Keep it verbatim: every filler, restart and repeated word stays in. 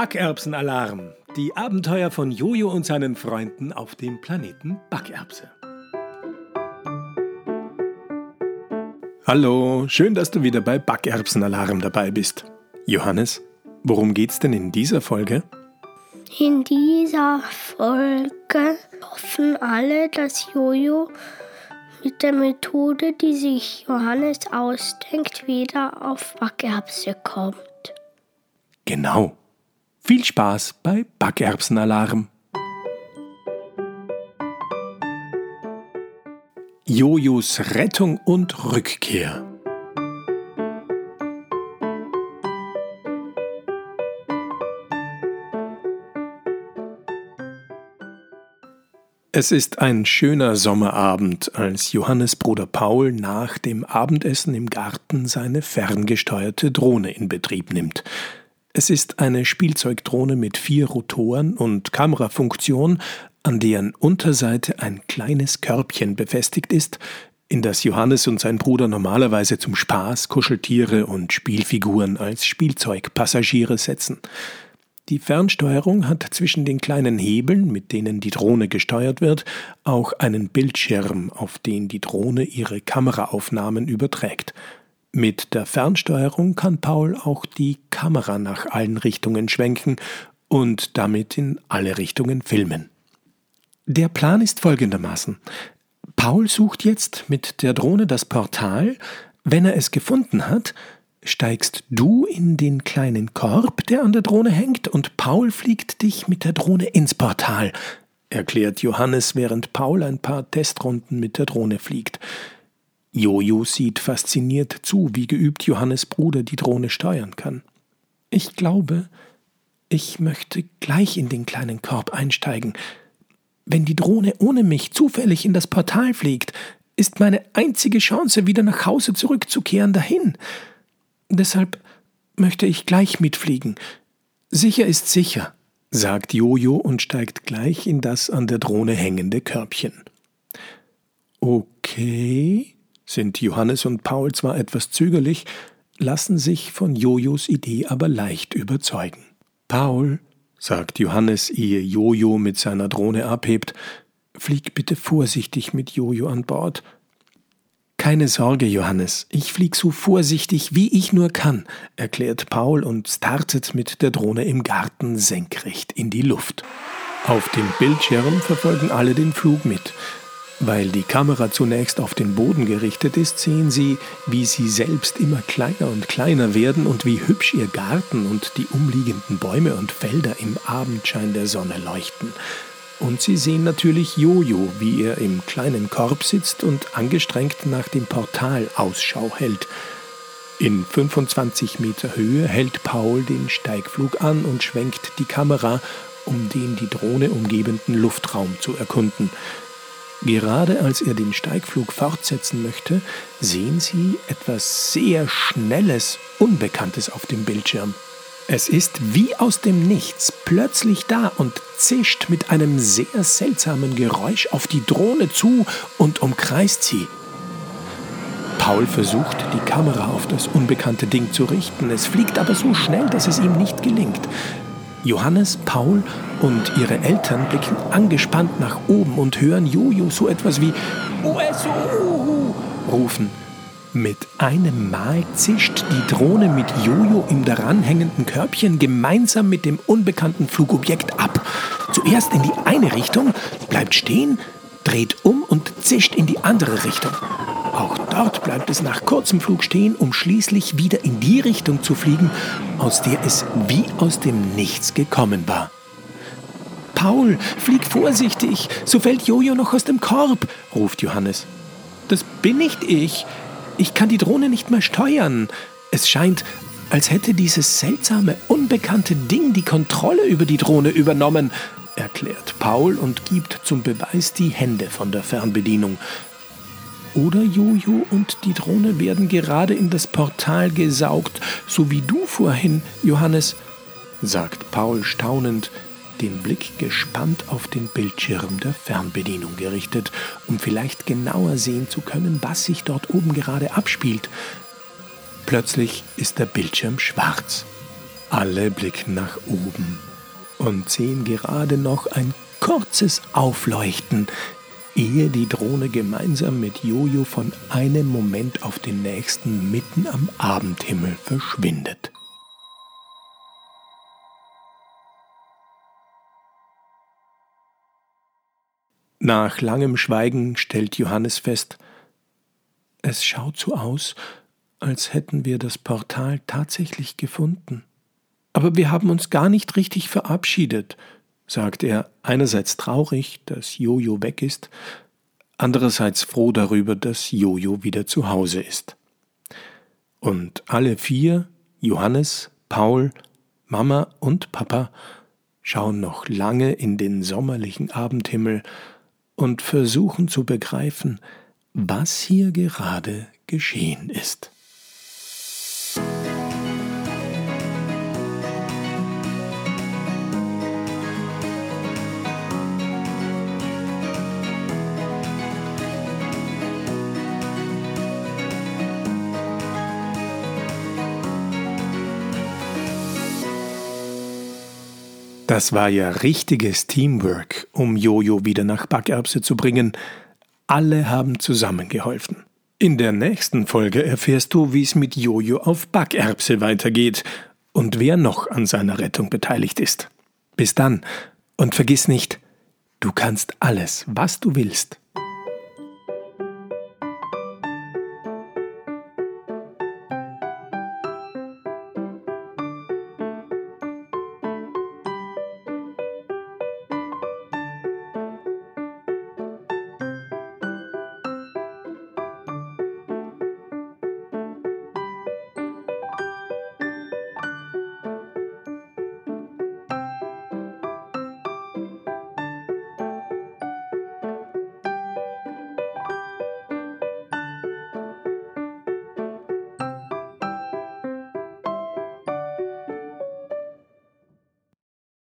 Backerbsenalarm. Die Abenteuer von Jojo und seinen Freunden auf dem Planeten Backerbse. Hallo, schön, dass du wieder bei Backerbsenalarm dabei bist. Johannes, worum geht's denn in dieser Folge? In dieser Folge hoffen alle, dass Jojo mit der Methode, die sich Johannes ausdenkt, wieder auf Backerbse kommt. Genau. Viel Spaß bei Backerbsenalarm. Jojos Rettung und Rückkehr. Es ist ein schöner Sommerabend, als Johannes Bruder Paul nach dem Abendessen im Garten seine ferngesteuerte Drohne in Betrieb nimmt. Es ist eine Spielzeugdrohne mit vier Rotoren und Kamerafunktion, an deren Unterseite ein kleines Körbchen befestigt ist, in das Johannes und sein Bruder normalerweise zum Spaß Kuscheltiere und Spielfiguren als Spielzeugpassagiere setzen. Die Fernsteuerung hat zwischen den kleinen Hebeln, mit denen die Drohne gesteuert wird, auch einen Bildschirm, auf den die Drohne ihre Kameraaufnahmen überträgt. Mit der Fernsteuerung kann Paul auch die Kamera nach allen Richtungen schwenken und damit in alle Richtungen filmen. Der Plan ist folgendermaßen. Paul sucht jetzt mit der Drohne das Portal. Wenn er es gefunden hat, steigst du in den kleinen Korb, der an der Drohne hängt, und Paul fliegt dich mit der Drohne ins Portal, erklärt Johannes, während Paul ein paar Testrunden mit der Drohne fliegt. Jojo sieht fasziniert zu, wie geübt Johannes' Bruder die Drohne steuern kann. Ich glaube, ich möchte gleich in den kleinen Korb einsteigen. Wenn die Drohne ohne mich zufällig in das Portal fliegt, ist meine einzige Chance, wieder nach Hause zurückzukehren, dahin. Deshalb möchte ich gleich mitfliegen. Sicher ist sicher, sagt Jojo und steigt gleich in das an der Drohne hängende Körbchen. Okay, sind Johannes und Paul zwar etwas zögerlich, lassen sich von Jojos Idee aber leicht überzeugen. Paul, sagt Johannes, ehe Jojo mit seiner Drohne abhebt, flieg bitte vorsichtig mit Jojo an Bord. Keine Sorge, Johannes, ich flieg so vorsichtig, wie ich nur kann, erklärt Paul und startet mit der Drohne im Garten senkrecht in die Luft. Auf dem Bildschirm verfolgen alle den Flug mit. Weil die Kamera zunächst auf den Boden gerichtet ist, sehen sie, wie sie selbst immer kleiner und kleiner werden und wie hübsch ihr Garten und die umliegenden Bäume und Felder im Abendschein der Sonne leuchten. Und sie sehen natürlich Jojo, wie er im kleinen Korb sitzt und angestrengt nach dem Portal Ausschau hält. In fünfundzwanzig Meter Höhe hält Paul den Steigflug an und schwenkt die Kamera, um den die Drohne umgebenden Luftraum zu erkunden. Gerade als er den Steigflug fortsetzen möchte, sehen sie etwas sehr Schnelles, Unbekanntes auf dem Bildschirm. Es ist wie aus dem Nichts plötzlich da und zischt mit einem sehr seltsamen Geräusch auf die Drohne zu und umkreist sie. Paul versucht, die Kamera auf das unbekannte Ding zu richten. Es fliegt aber so schnell, dass es ihm nicht gelingt. Johannes, Paul und ihre Eltern blicken angespannt nach oben und hören Jojo so etwas wie U S O rufen. Mit einem Mal zischt die Drohne mit Jojo im daran hängenden Körbchen gemeinsam mit dem unbekannten Flugobjekt ab. Zuerst in die eine Richtung, bleibt stehen, dreht um und zischt in die andere Richtung. Auch dort bleibt es nach kurzem Flug stehen, um schließlich wieder in die Richtung zu fliegen, aus der es wie aus dem Nichts gekommen war. »Paul, flieg vorsichtig, so fällt Jojo noch aus dem Korb«, ruft Johannes. »Das bin nicht ich. Ich kann die Drohne nicht mehr steuern. Es scheint, als hätte dieses seltsame, unbekannte Ding die Kontrolle über die Drohne übernommen«, erklärt Paul und gibt zum Beweis die Hände von der Fernbedienung. Oder Jojo und die Drohne werden gerade in das Portal gesaugt, so wie du vorhin, Johannes, sagt Paul staunend, den Blick gespannt auf den Bildschirm der Fernbedienung gerichtet, um vielleicht genauer sehen zu können, was sich dort oben gerade abspielt. Plötzlich ist der Bildschirm schwarz. Alle blicken nach oben und sehen gerade noch ein kurzes Aufleuchten, ehe die Drohne gemeinsam mit Jojo von einem Moment auf den nächsten mitten am Abendhimmel verschwindet. Nach langem Schweigen stellt Johannes fest, es schaut so aus, als hätten wir das Portal tatsächlich gefunden. Aber wir haben uns gar nicht richtig verabschiedet, sagt er, einerseits traurig, dass Jojo weg ist, andererseits froh darüber, dass Jojo wieder zu Hause ist. Und alle vier, Johannes, Paul, Mama und Papa, schauen noch lange in den sommerlichen Abendhimmel und versuchen zu begreifen, was hier gerade geschehen ist. Das war ja richtiges Teamwork, um Jojo wieder nach Backerbse zu bringen. Alle haben zusammengeholfen. In der nächsten Folge erfährst du, wie es mit Jojo auf Backerbse weitergeht und wer noch an seiner Rettung beteiligt ist. Bis dann und vergiss nicht, du kannst alles, was du willst.